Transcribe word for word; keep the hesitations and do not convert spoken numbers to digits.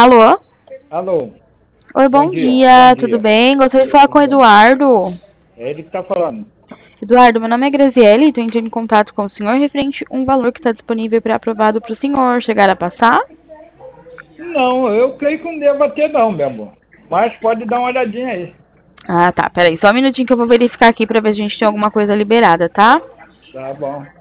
Alô? Alô, Oi, bom bom dia, bom dia, tudo dia. bem? Gostaria de falar com Tudo o bem? Eduardo. É ele que tá falando. Eduardo, meu nome é Graziele, estou entrando em contato com o senhor referente a um valor que está disponível para aprovado para o senhor chegar a passar. Não, eu creio que não deva ter não, meu amor. Mas pode dar uma olhadinha aí. Ah, tá, peraí, só um minutinho que eu vou verificar aqui para ver se a gente tem alguma coisa liberada, tá? Tá bom.